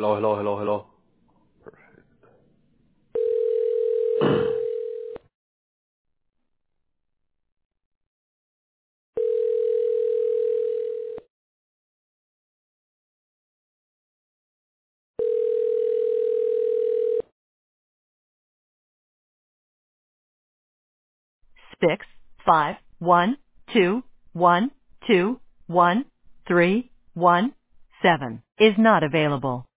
Hello, hello, hello, hello. Six, 5, 1, 2, 1, 2, 1, 3, 1, 7 is not available.